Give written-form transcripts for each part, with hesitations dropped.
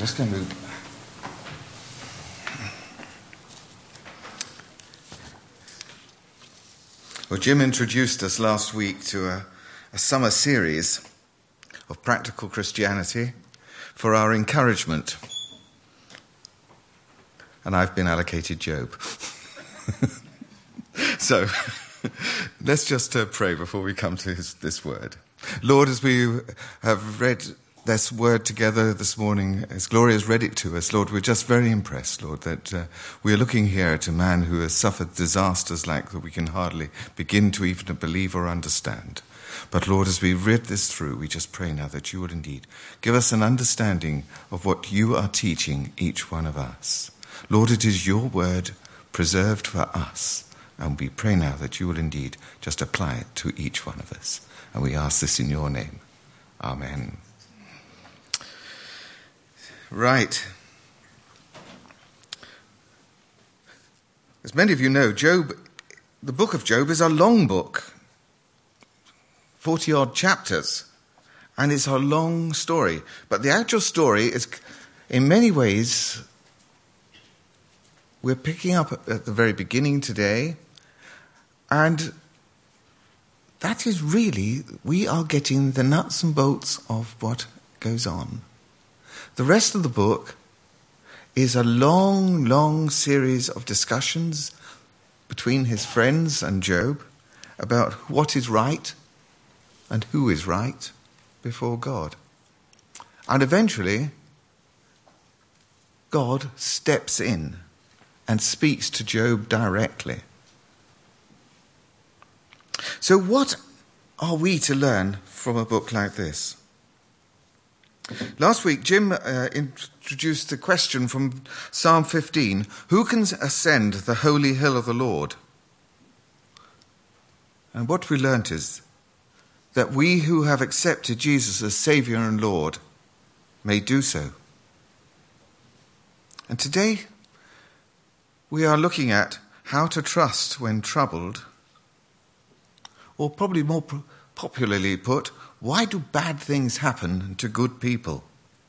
just going to... Well, Jim introduced us last week to a summer series of practical Christianity for our encouragement. And I've been allocated Job. So, let's just pray before we come to this word. Lord, as we have read this word together this morning, as Gloria has read it to us, Lord, we're just very impressed, Lord, that we are looking here at a man who has suffered disasters like that we can hardly begin to even believe or understand. But Lord, as we read this through, we just pray now that you will indeed give us an understanding of what you are teaching each one of us. Lord, it is your word preserved for us, and we pray now that you will indeed just apply it to each one of us. And we ask this in your name. Amen. Right. As many of you know, Job, the book of Job is a long book, 40-odd chapters, and it's a long story. But the actual story is, in many ways, we're picking up at the very beginning today, and that is really, we are getting the nuts and bolts of what goes on. The rest of the book is a long, long series of discussions between his friends and Job about what is right and who is right before God. And eventually, God steps in and speaks to Job directly. So what are we to learn from a book like this? Last week, Jim introduced the question from Psalm 15, who can ascend the holy hill of the Lord? And what we learnt is that we who have accepted Jesus as Saviour and Lord may do so. And today, we are looking at how to trust when troubled, or probably more popularly put, why do bad things happen to good people?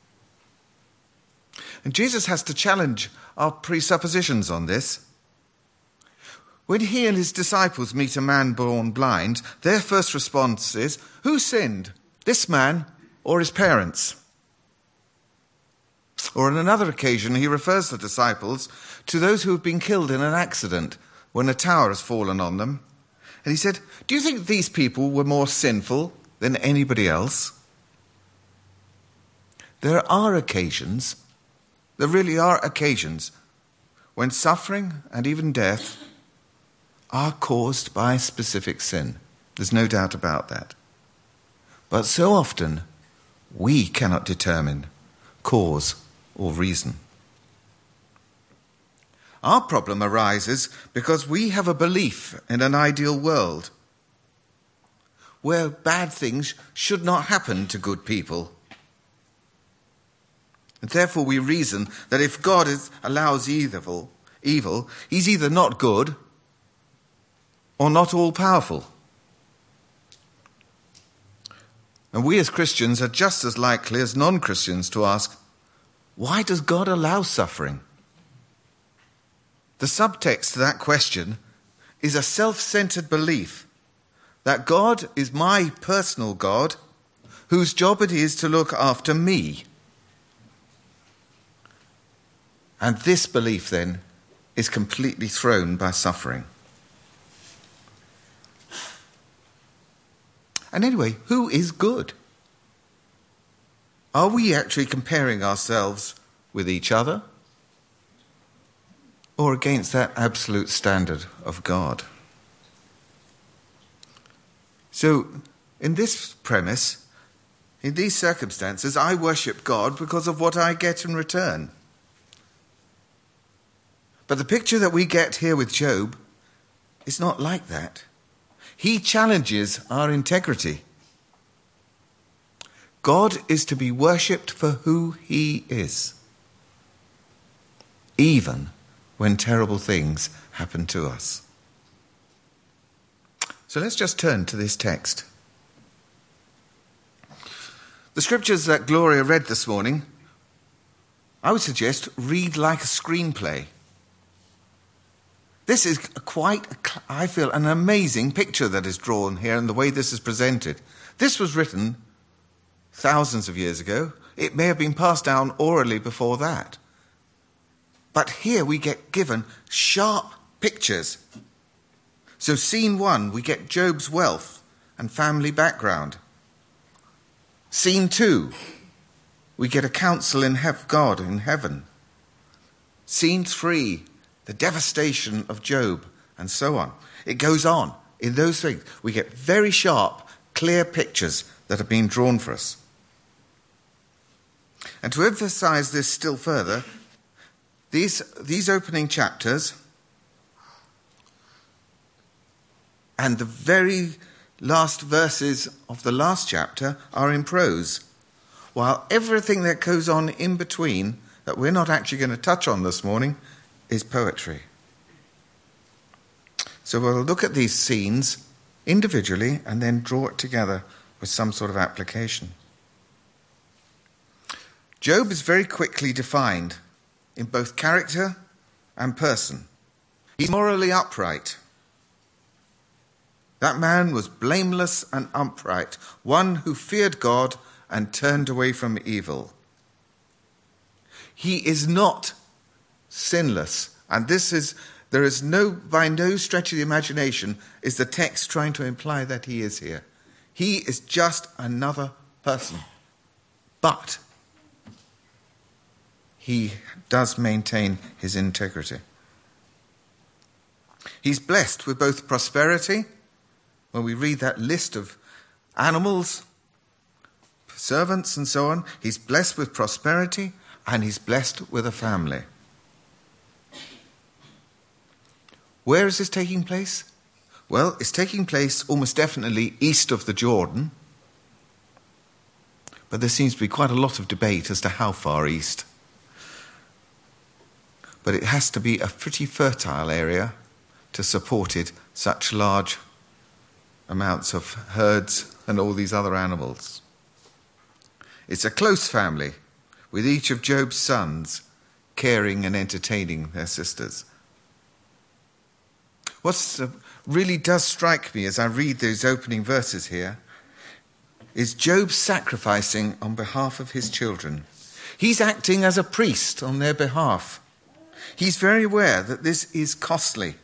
And Jesus has to challenge our presuppositions on this. When he and his disciples meet a man born blind, their first response is, who sinned, this man or his parents? Or on another occasion, he refers the disciples to those who have been killed in an accident when a tower has fallen on them. And he said, do you think these people were more sinful than anybody else? There really are occasions, when suffering and even death are caused by specific sin. There's no doubt about that. But so often, we cannot determine cause or reason. Our problem arises because we have a belief in an ideal world where bad things should not happen to good people. And therefore we reason that if God allows evil, he's either not good or not all-powerful. And we as Christians are just as likely as non-Christians to ask, why does God allow suffering? The subtext to that question is a self-centered belief that God is my personal God, whose job it is to look after me. And this belief, then, is completely thrown by suffering. And anyway, who is good? Are we actually comparing ourselves with each other or against that absolute standard of God? So, in this premise, in these circumstances, I worship God because of what I get in return. But the picture that we get here with Job is not like that. He challenges our integrity. God is to be worshipped for who he is, even when terrible things happen to us. So let's just turn to this text. The scriptures that Gloria read this morning I would suggest read like a screenplay. This is I feel, an amazing picture that is drawn here and the way this is presented. This was written thousands of years ago. It may have been passed down orally before that. But here we get given sharp pictures. So scene 1, we get Job's wealth and family background. Scene 2, we get a council in God in heaven. Scene 3, the devastation of Job, and so on. It goes on. In those things, we get very sharp, clear pictures that are being drawn for us. And to emphasize this still further, these opening chapters and the very last verses of the last chapter are in prose, while everything that goes on in between, that we're not actually going to touch on this morning, is poetry. So we'll look at these scenes individually and then draw it together with some sort of application. Job is very quickly defined in both character and person. He's morally upright. That man was blameless and upright, one who feared God and turned away from evil. He is not sinless, and there is by no stretch of the imagination is the text trying to imply that he is here. He is just another person, but he does maintain his integrity. He's blessed with both prosperity. When we read that list of animals, servants and so on, he's blessed with prosperity and he's blessed with a family. Where is this taking place? Well, it's taking place almost definitely east of the Jordan, but there seems to be quite a lot of debate as to how far east. But it has to be a pretty fertile area to support such large amounts of herds and all these other animals. It's a close family, with each of Job's sons caring and entertaining their sisters. What really does strike me as I read those opening verses here is Job sacrificing on behalf of his children. He's acting as a priest on their behalf. He's very aware that this is costly.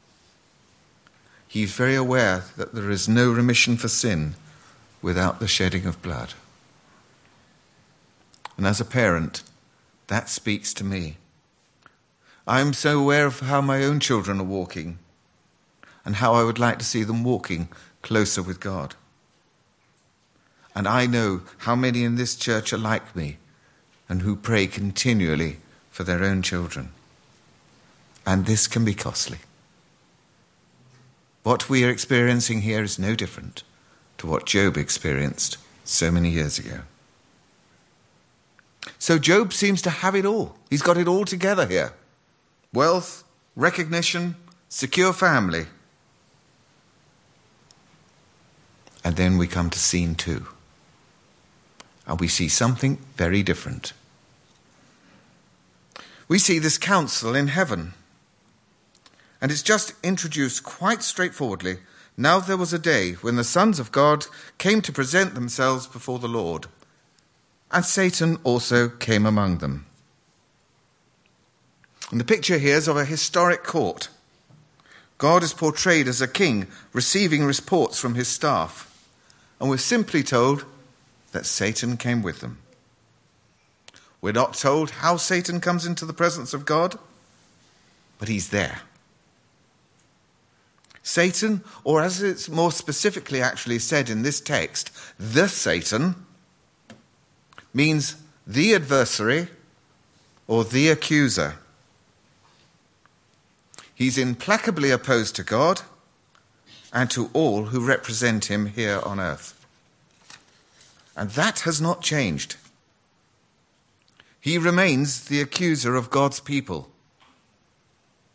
He's very aware that there is no remission for sin without the shedding of blood. And as a parent, that speaks to me. I am so aware of how my own children are walking and how I would like to see them walking closer with God. And I know how many in this church are like me and who pray continually for their own children. And this can be costly. What we are experiencing here is no different to what Job experienced so many years ago. So Job seems to have it all. He's got it all together here. Wealth, recognition, secure family. And then we come to scene 2. And we see something very different. We see this council in heaven. And it's just introduced quite straightforwardly. Now there was a day when the sons of God came to present themselves before the Lord. And Satan also came among them. And the picture here is of a historic court. God is portrayed as a king receiving reports from his staff. And we're simply told that Satan came with them. We're not told how Satan comes into the presence of God, but he's there. Satan, or as it's more specifically actually said in this text, the Satan, means the adversary or the accuser. He's implacably opposed to God and to all who represent him here on earth. And that has not changed. He remains the accuser of God's people.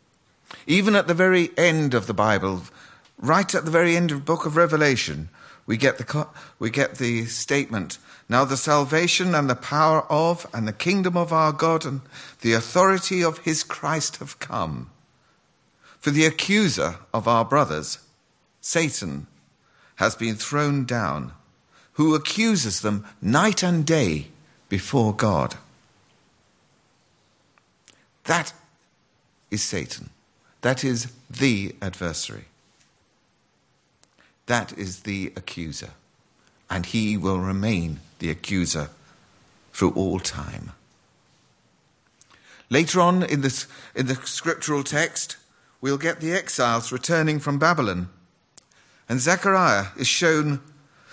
Even at the very end of the Bible, right at the very end of the book of Revelation, we get the statement, "Now the salvation and the power of and the kingdom of our God and the authority of his Christ have come. For the accuser of our brothers, Satan, has been thrown down, who accuses them night and day before God." That is Satan. That is the adversary. That is the accuser. And he will remain the accuser through all time. Later on in the scriptural text, we'll get the exiles returning from Babylon. And Zechariah is shown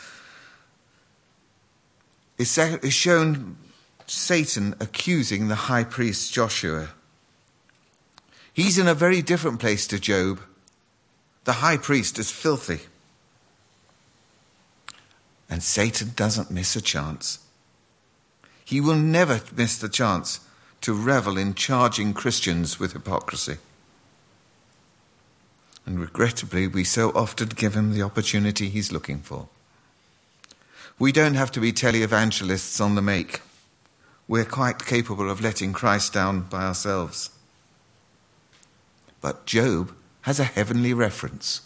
Satan accusing the high priest Joshua. He's in a very different place to Job. The high priest is filthy. And Satan doesn't miss a chance. He will never miss the chance to revel in charging Christians with hypocrisy. And regrettably, we so often give him the opportunity he's looking for. We don't have to be televangelists on the make. We're quite capable of letting Christ down by ourselves. But Job has a heavenly reference.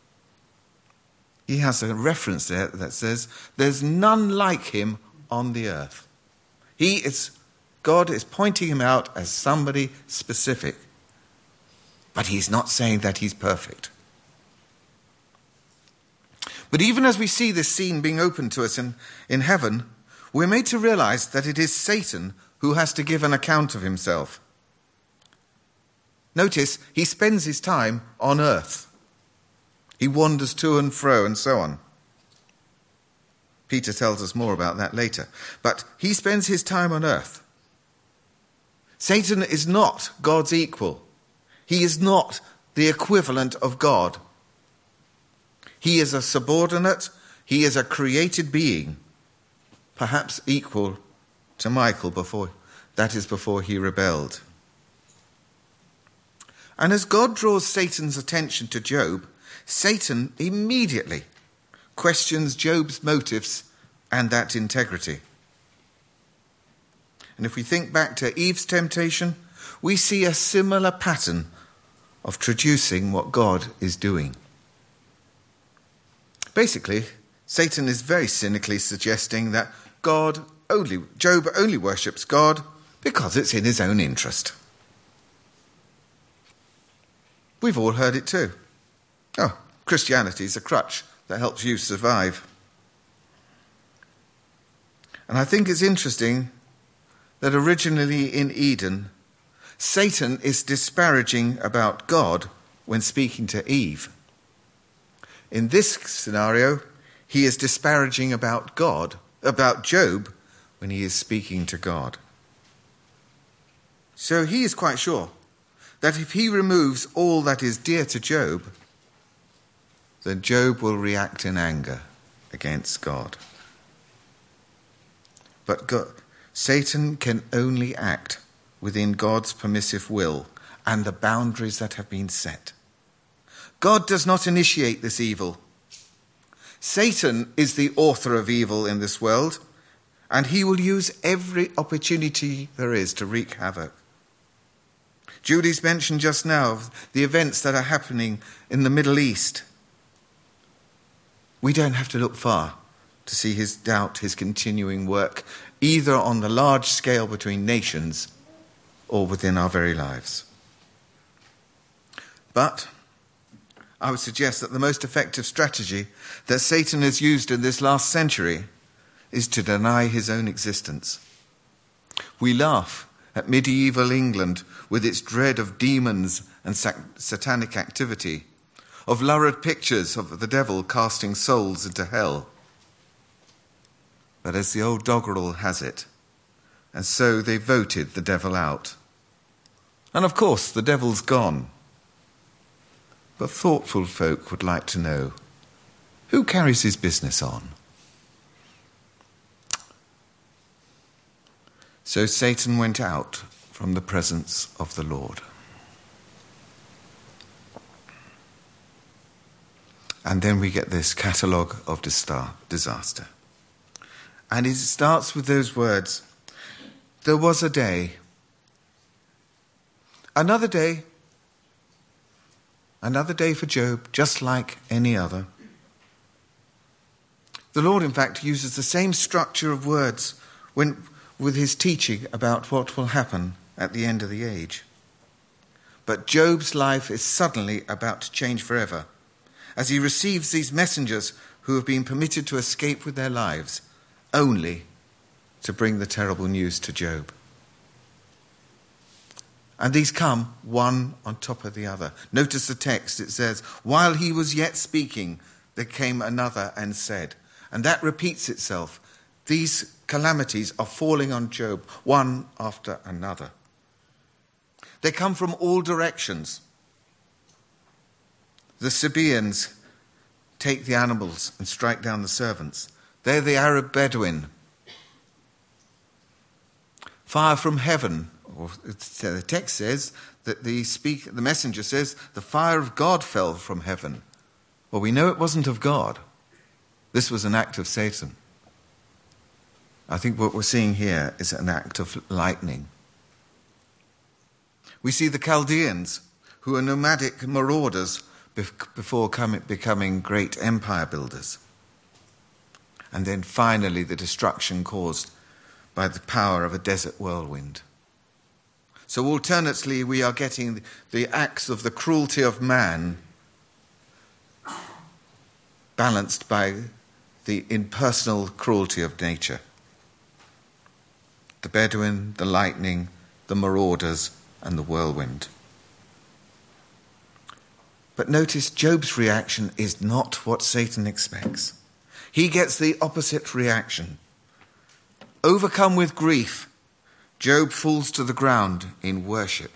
He has a reference there that says, "There's none like him on the earth." God is pointing him out as somebody specific. But he's not saying that he's perfect. But even as we see this scene being opened to us in heaven, we're made to realize that it is Satan who has to give an account of himself. Notice, he spends his time on earth. He wanders to and fro and so on. Peter tells us more about that later. But he spends his time on earth. Satan is not God's equal. He is not the equivalent of God. He is a subordinate. He is a created being, perhaps equal to Michael before he rebelled. And as God draws Satan's attention to Job, Satan immediately questions Job's motives and that integrity. And if we think back to Eve's temptation, we see a similar pattern of traducing what God is doing. Basically, Satan is very cynically suggesting that Job only worships God because it's in his own interest. We've all heard it too. Oh, Christianity is a crutch that helps you survive. And I think it's interesting that originally in Eden, Satan is disparaging about God when speaking to Eve. In this scenario, he is disparaging about Job, when he is speaking to God. So he is quite sure that if he removes all that is dear to Job, then Job will react in anger against God. But Satan can only act within God's permissive will and the boundaries that have been set. God does not initiate this evil. Satan is the author of evil in this world, and he will use every opportunity there is to wreak havoc. Julie's mentioned just now of the events that are happening in the Middle East. We don't have to look far to see his continuing work, either on the large scale between nations or within our very lives. But I would suggest that the most effective strategy that Satan has used in this last century is to deny his own existence. We laugh at medieval England with its dread of demons and satanic activity, of lurid pictures of the devil casting souls into hell. But as the old doggerel has it, and so they voted the devil out. And of course, the devil's gone. But thoughtful folk would like to know, who carries his business on? So Satan went out from the presence of the Lord. And then we get this catalogue of disaster. And it starts with those words, there was a day, another day for Job, just like any other. The Lord, in fact, uses the same structure of words with his teaching about what will happen at the end of the age. But Job's life is suddenly about to change forever as he receives these messengers who have been permitted to escape with their lives, only to bring the terrible news to Job. And these come one on top of the other. Notice the text, it says, while he was yet speaking, there came another and said. And that repeats itself. These calamities are falling on Job, one after another. They come from all directions. The Sabaeans take the animals and strike down the servants. They're the Arab Bedouin. Fire from heaven, or the text says that the messenger says the fire of God fell from heaven. Well, we know it wasn't of God. This was an act of Satan. I think what we're seeing here is an act of lightning. We see the Chaldeans, who are nomadic marauders before becoming great empire builders. And then finally the destruction caused by the power of a desert whirlwind. So alternately we are getting the acts of the cruelty of man balanced by the impersonal cruelty of nature. The Bedouin, the lightning, the marauders, and the whirlwind. But notice Job's reaction is not what Satan expects. He gets the opposite reaction. Overcome with grief, Job falls to the ground in worship.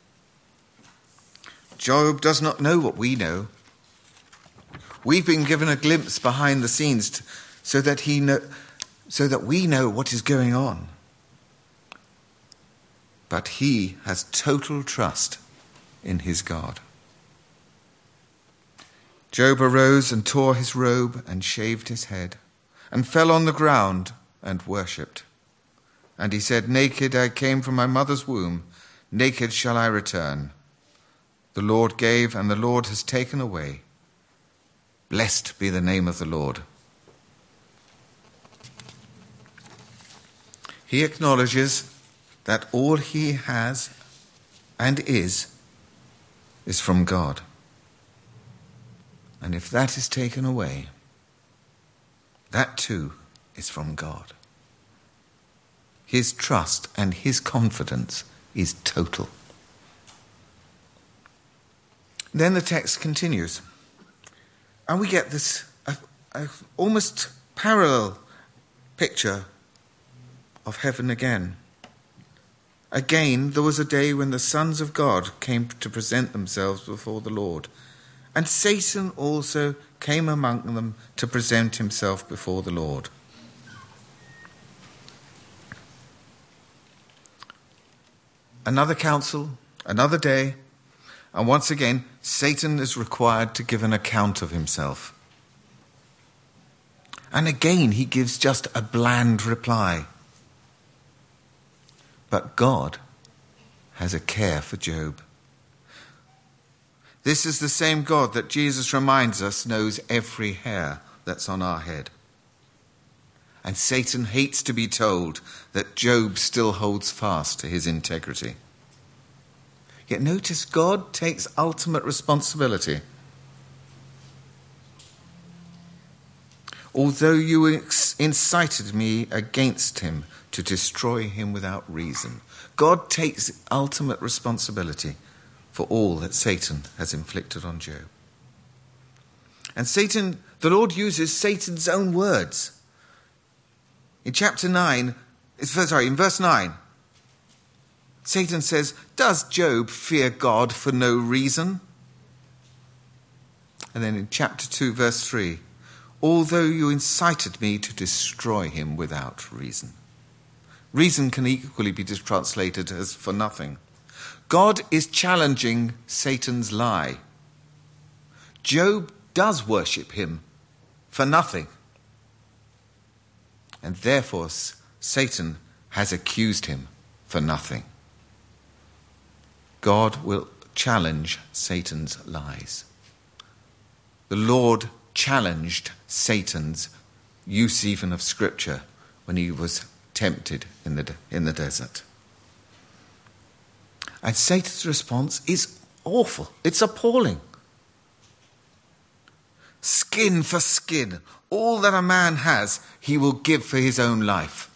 Job does not know what we know. We've been given a glimpse behind the scenes so that we know what is going on. But he has total trust in his God. Job arose and tore his robe and shaved his head and fell on the ground and worshipped. And he said, naked I came from my mother's womb, naked shall I return. The Lord gave and the Lord has taken away. Blessed be the name of the Lord. He acknowledges that all he has and is from God. And if that is taken away, that too is from God. His trust and his confidence is total. Then the text continues, and we get this almost parallel picture of heaven again. Again, there was a day when the sons of God came to present themselves before the Lord, and Satan also came among them to present himself before the Lord. Another council, another day, and once again, Satan is required to give an account of himself. And again, he gives just a bland reply. But God has a care for Job. This is the same God that Jesus reminds us knows every hair that's on our head. And Satan hates to be told that Job still holds fast to his integrity. Yet notice God takes ultimate responsibility. Although you incited me against him to destroy him without reason, God takes ultimate responsibility for all that Satan has inflicted on Job. And the Lord uses Satan's own words. In verse 9, Satan says, does Job fear God for no reason? And then in chapter 2, verse 3, although you incited me to destroy him without reason. Reason can equally be translated as for nothing. God is challenging Satan's lie. Job does worship him for nothing. And therefore Satan has accused him for nothing. God will challenge Satan's lies. The Lord challenged Satan's use even of Scripture when he was tempted in the desert. And Satan's response is awful. It's appalling. Skin for skin. All that a man has, he will give for his own life.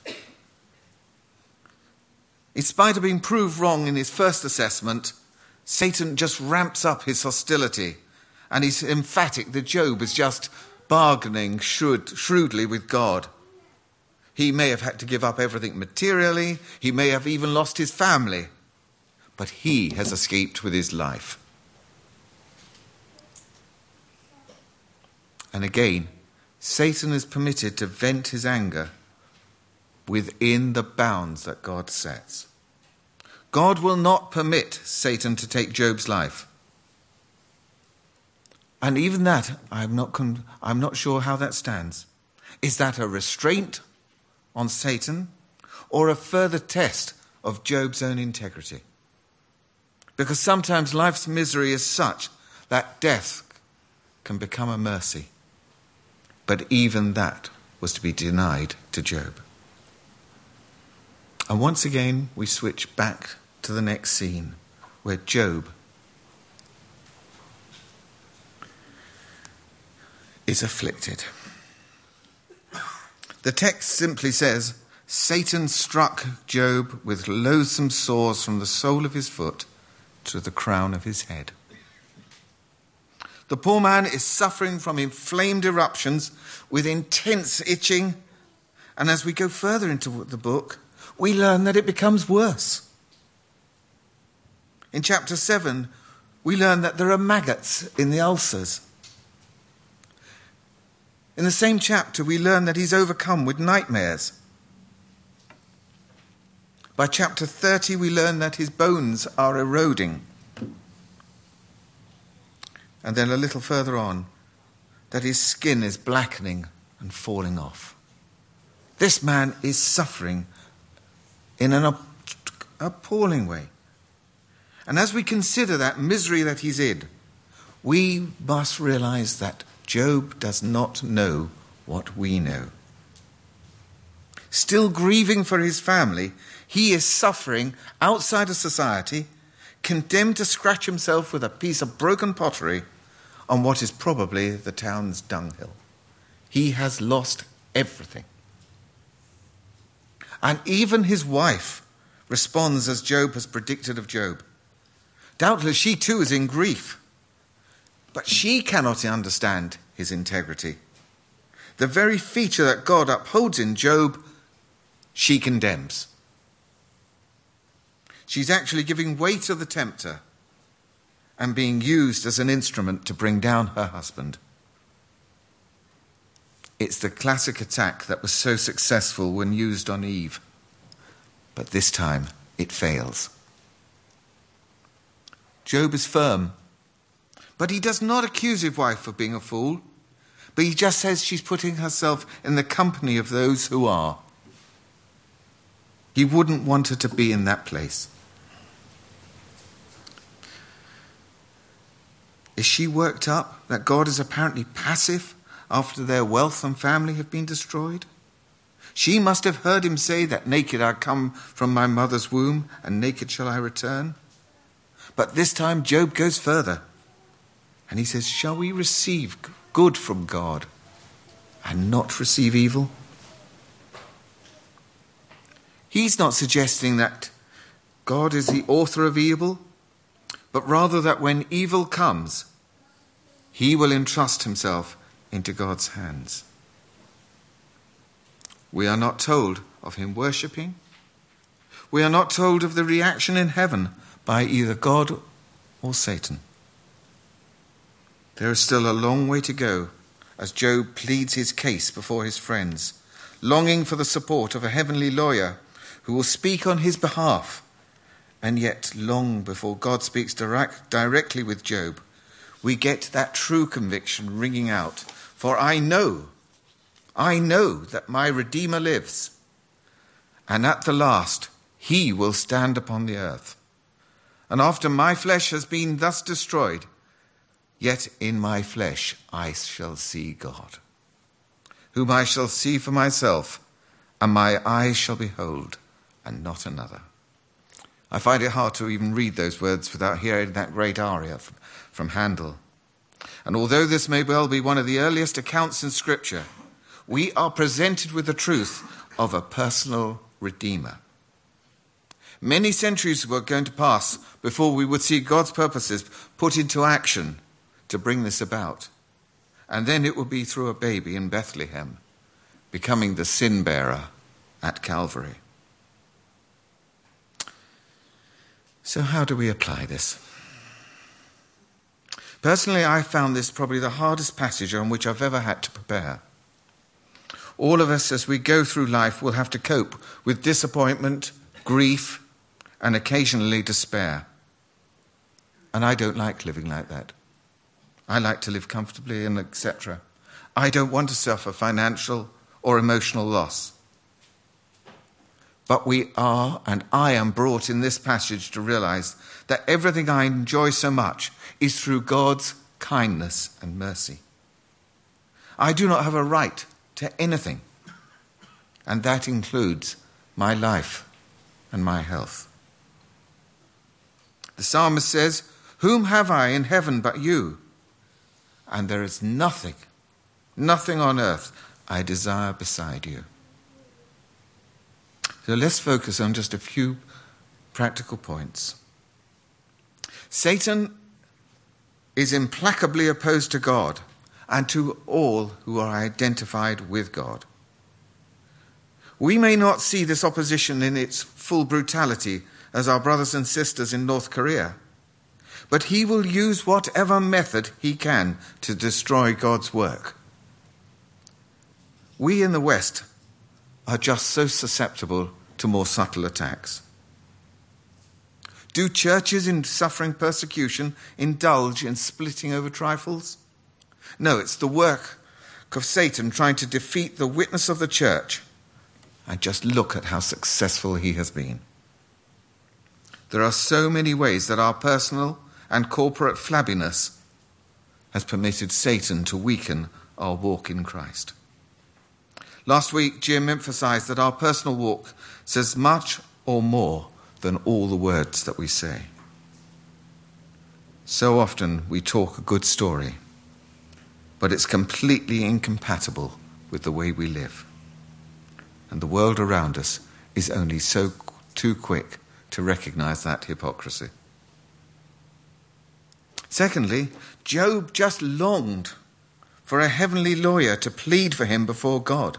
In spite of being proved wrong in his first assessment, Satan just ramps up his hostility, and he's emphatic that Job is just bargaining shrewdly with God. He may have had to give up everything materially, he may have even lost his family, but he has escaped with his life. And again, Satan is permitted to vent his anger within the bounds that God sets. God will not permit Satan to take Job's life. And even that, I'm not sure how that stands. Is that a restraint on Satan or a further test of Job's own integrity? Because sometimes life's misery is such that death can become a mercy. But even that was to be denied to Job. And once again, we switch back to the next scene where Job is afflicted. The text simply says, Satan struck Job with loathsome sores from the sole of his foot to the crown of his head. The poor man is suffering from inflamed eruptions with intense itching. And as we go further into the book, we learn that it becomes worse. In chapter 7, we learn that there are maggots in the ulcers. In the same chapter, we learn that he's overcome with nightmares. By chapter 30, we learn that his bones are eroding. And then a little further on, that his skin is blackening and falling off. This man is suffering in an appalling way. And as we consider that misery that he's in, we must realize that Job does not know what we know. Still grieving for his family, he is suffering outside of society, condemned to scratch himself with a piece of broken pottery on what is probably the town's dunghill. He has lost everything. And even his wife responds as Job has predicted of Job. Doubtless she too is in grief, but she cannot understand his integrity. The very feature that God upholds in Job, she condemns. She's actually giving way to the tempter and being used as an instrument to bring down her husband. It's the classic attack that was so successful when used on Eve, but this time it fails. Job is firm, but he does not accuse his wife of being a fool, but he just says she's putting herself in the company of those who are. He wouldn't want her to be in that place. Is she worked up that God is apparently passive after their wealth and family have been destroyed? She must have heard him say that naked I come from my mother's womb and naked shall I return. But this time Job goes further and he says, shall we receive good from God and not receive evil? He's not suggesting that God is the author of evil, but rather that when evil comes, he will entrust himself into God's hands. We are not told of him worshipping. We are not told of the reaction in heaven by either God or Satan. There is still a long way to go as Job pleads his case before his friends, longing for the support of a heavenly lawyer who will speak on his behalf. And yet long before God speaks directly with Job, we get that true conviction ringing out. For I know that my Redeemer lives, and at the last he will stand upon the earth. And after my flesh has been thus destroyed, yet in my flesh I shall see God, whom I shall see for myself, and my eyes shall behold, and not another. I find it hard to even read those words without hearing that great aria from Handel. And although this may well be one of the earliest accounts in Scripture, we are presented with the truth of a personal Redeemer. Many centuries were going to pass before we would see God's purposes put into action to bring this about. And then it would be through a baby in Bethlehem, becoming the sin bearer at Calvary. So how do we apply this? Personally, I found this probably the hardest passage on which I've ever had to prepare. All of us, as we go through life, will have to cope with disappointment, grief, and occasionally despair. And I don't like living like that. I like to live comfortably and etc. I don't want to suffer financial or emotional loss. But we are, and I am brought in this passage to realize that everything I enjoy so much is through God's kindness and mercy. I do not have a right to anything, and that includes my life and my health. The psalmist says, "Whom have I in heaven but you? And there is nothing on earth I desire beside you." So let's focus on just a few practical points. Satan is implacably opposed to God and to all who are identified with God. We may not see this opposition in its full brutality as our brothers and sisters in North Korea, but he will use whatever method he can to destroy God's work. We in the West are just so susceptible to more subtle attacks. Do churches in suffering persecution indulge in splitting over trifles? No, it's the work of Satan trying to defeat the witness of the church. And just look at how successful he has been. There are so many ways that our personal and corporate flabbiness has permitted Satan to weaken our walk in Christ. Last week, Jim emphasized that our personal walk says much or more than all the words that we say. So often we talk a good story, but it's completely incompatible with the way we live. And the world around us is only so too quick to recognize that hypocrisy. Secondly, Job just longed for a heavenly lawyer to plead for him before God.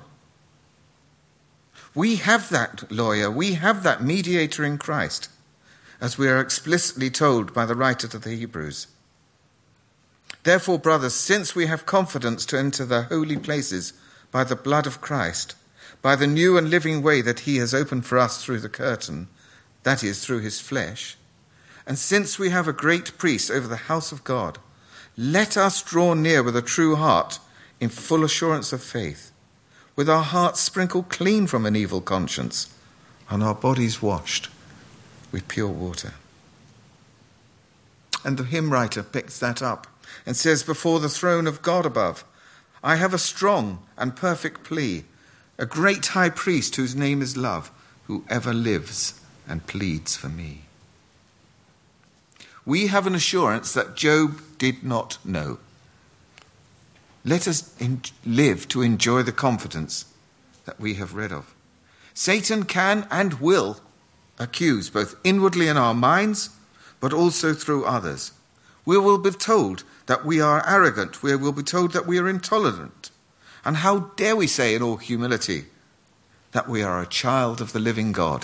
We have that lawyer, we have that mediator in Christ, as we are explicitly told by the writer to the Hebrews. Therefore, brothers, since we have confidence to enter the holy places by the blood of Christ, by the new and living way that he has opened for us through the curtain, that is, through his flesh, and since we have a great priest over the house of God, let us draw near with a true heart in full assurance of faith, with our hearts sprinkled clean from an evil conscience, and our bodies washed with pure water. And the hymn writer picks that up and says, "Before the throne of God above, I have a strong and perfect plea, a great high priest whose name is love, who ever lives and pleads for me." We have an assurance that Job did not know. Let us live to enjoy the confidence that we have read of. Satan can and will accuse, both inwardly in our minds, but also through others. We will be told that we are arrogant. We will be told that we are intolerant. And how dare we say in all humility that we are a child of the living God?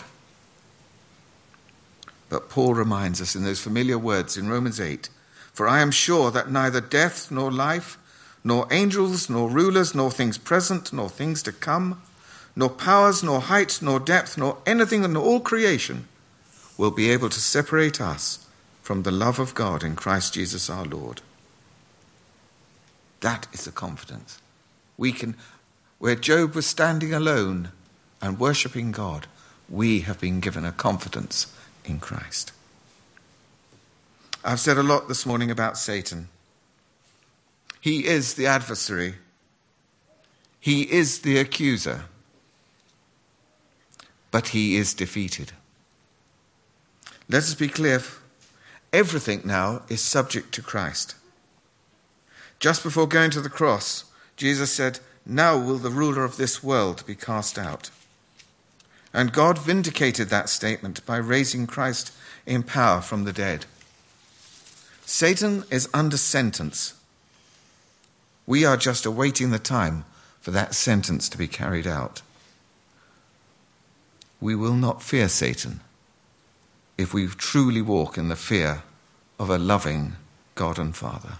But Paul reminds us in those familiar words in Romans 8, "For I am sure that neither death nor life, nor angels, nor rulers, nor things present, nor things to come, nor powers, nor height, nor depth, nor anything in all creation will be able to separate us from the love of God in Christ Jesus our Lord." That is the confidence. Where Job was standing alone and worshipping God, we have been given a confidence in Christ. I've said a lot this morning about Satan. He is the adversary. He is the accuser. But he is defeated. Let us be clear. Everything now is subject to Christ. Just before going to the cross, Jesus said, "Now will the ruler of this world be cast out." And God vindicated that statement by raising Christ in power from the dead. Satan is under sentence. We are just awaiting the time for that sentence to be carried out. We will not fear Satan if we truly walk in the fear of a loving God and Father.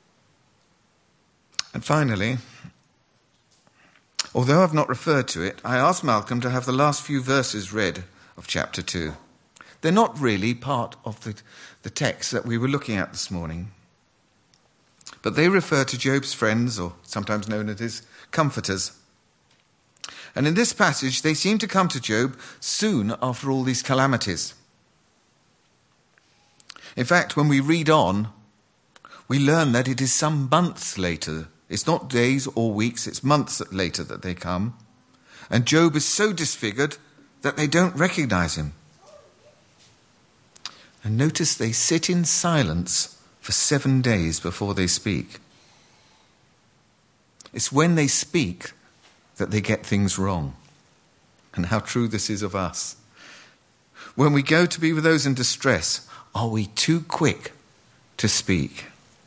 And finally, although I've not referred to it, I asked Malcolm to have the last few verses read of chapter 2. They're not really part of the text that we were looking at this morning, but they refer to Job's friends, or sometimes known as his comforters. And in this passage, they seem to come to Job soon after all these calamities. In fact, when we read on, we learn that it is some months later. It's not days or weeks, it's months later that they come. And Job is so disfigured that they don't recognize him. And notice they sit in silence for 7 days before they speak. It's when they speak that they get things wrong. And how true this is of us. When we go to be with those in distress, are we too quick to speak?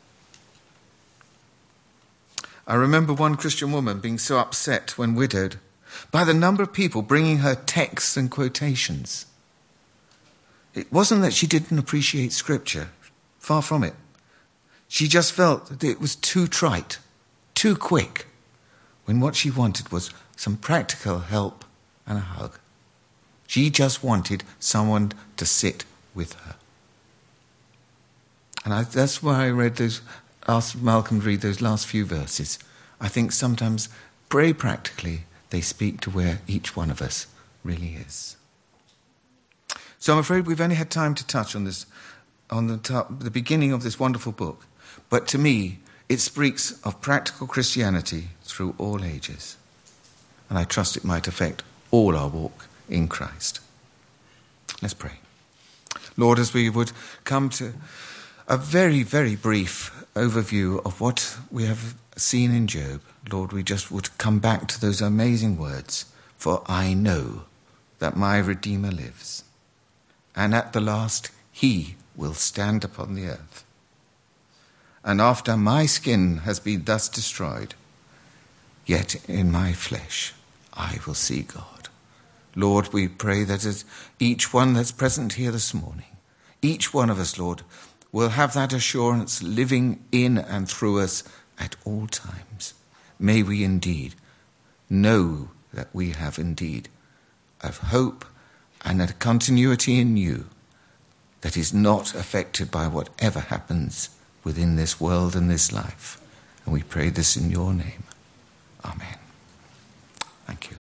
I remember one Christian woman being so upset when widowed by the number of people bringing her texts and quotations. It wasn't that she didn't appreciate Scripture. Far from it. She just felt that it was too trite, too quick, when what she wanted was some practical help and a hug. She just wanted someone to sit with her. And that's why I asked Malcolm to read those last few verses. I think sometimes, very practically, they speak to where each one of us really is. So I'm afraid we've only had time to touch on this, on the beginning of this wonderful book. But to me, it speaks of practical Christianity through all ages. And I trust it might affect all our walk in Christ. Let's pray. Lord, as we would come to a very, very brief overview of what we have seen in Job, Lord, we just would come back to those amazing words, "For I know that my Redeemer lives, and at the last he will stand upon the earth. And after my skin has been thus destroyed, yet in my flesh I will see God." Lord, we pray that as each one that's present here this morning, each one of us, Lord, will have that assurance living in and through us at all times. May we indeed know that we have indeed a hope and a continuity in you that is not affected by whatever happens within this world and this life. And we pray this in your name. Amen. Thank you.